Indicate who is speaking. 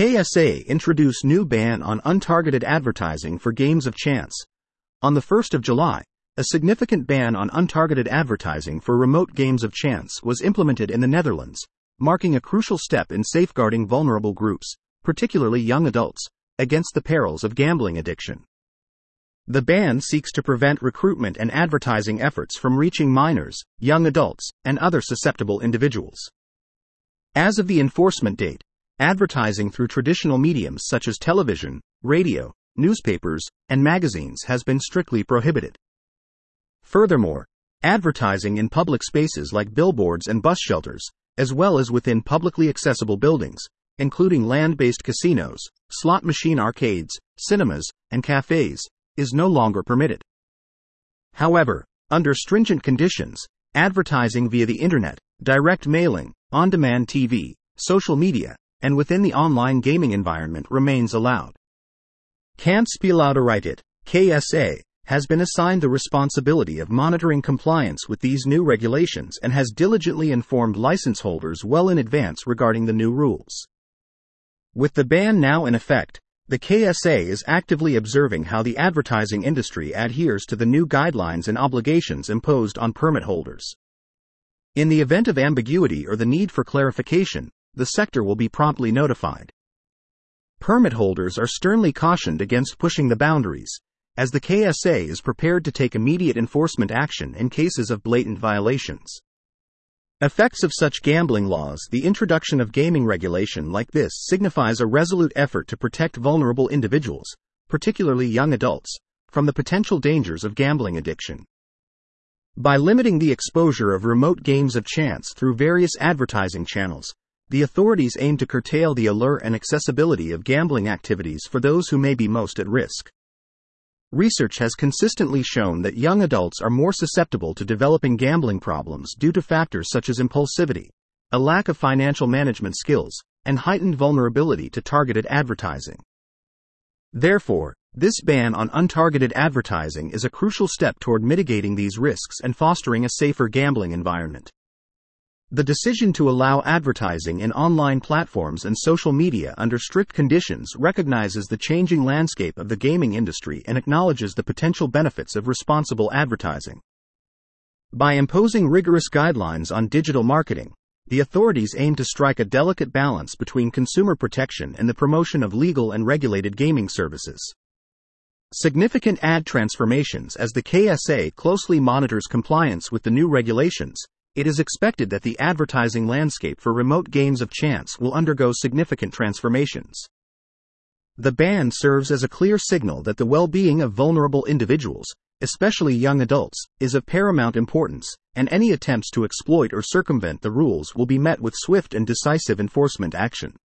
Speaker 1: KSA introduced new ban on untargeted advertising for games of chance. On the 1st of July, a significant ban on untargeted advertising for remote games of chance was implemented in the Netherlands, marking a crucial step in safeguarding vulnerable groups, particularly young adults, against the perils of gambling addiction. The ban seeks to prevent recruitment and advertising efforts from reaching minors, young adults, and other susceptible individuals. As of the enforcement date, advertising through traditional mediums such as television, radio, newspapers, and magazines has been strictly prohibited. Furthermore, advertising in public spaces like billboards and bus shelters, as well as within publicly accessible buildings, including land-based casinos, slot machine arcades, cinemas, and cafes, is no longer permitted. However, under stringent conditions, advertising via the internet, direct mailing, on-demand TV, social media, and within the online gaming environment remains allowed. Kansspelautoriteit, KSA, has been assigned the responsibility of monitoring compliance with these new regulations and has diligently informed license holders well in advance regarding the new rules. With the ban now in effect, the KSA is actively observing how the advertising industry adheres to the new guidelines and obligations imposed on permit holders. In the event of ambiguity or the need for clarification, the sector will be promptly notified. Permit holders are sternly cautioned against pushing the boundaries, as the KSA is prepared to take immediate enforcement action in cases of blatant violations. Effects of such gambling laws. The introduction of gaming regulation like this signifies a resolute effort to protect vulnerable individuals, particularly young adults, from the potential dangers of gambling addiction. By limiting the exposure of remote games of chance through various advertising channels, the authorities aim to curtail the allure and accessibility of gambling activities for those who may be most at risk. Research has consistently shown that young adults are more susceptible to developing gambling problems due to factors such as impulsivity, a lack of financial management skills, and heightened vulnerability to targeted advertising. Therefore, this ban on untargeted advertising is a crucial step toward mitigating these risks and fostering a safer gambling environment. The decision to allow advertising in online platforms and social media under strict conditions recognizes the changing landscape of the gaming industry and acknowledges the potential benefits of responsible advertising. By imposing rigorous guidelines on digital marketing, the authorities aim to strike a delicate balance between consumer protection and the promotion of legal and regulated gaming services. Significant ad transformations. As the KSA closely monitors compliance with the new regulations, it is expected that the advertising landscape for remote games of chance will undergo significant transformations. The ban serves as a clear signal that the well-being of vulnerable individuals, especially young adults, is of paramount importance, and any attempts to exploit or circumvent the rules will be met with swift and decisive enforcement action.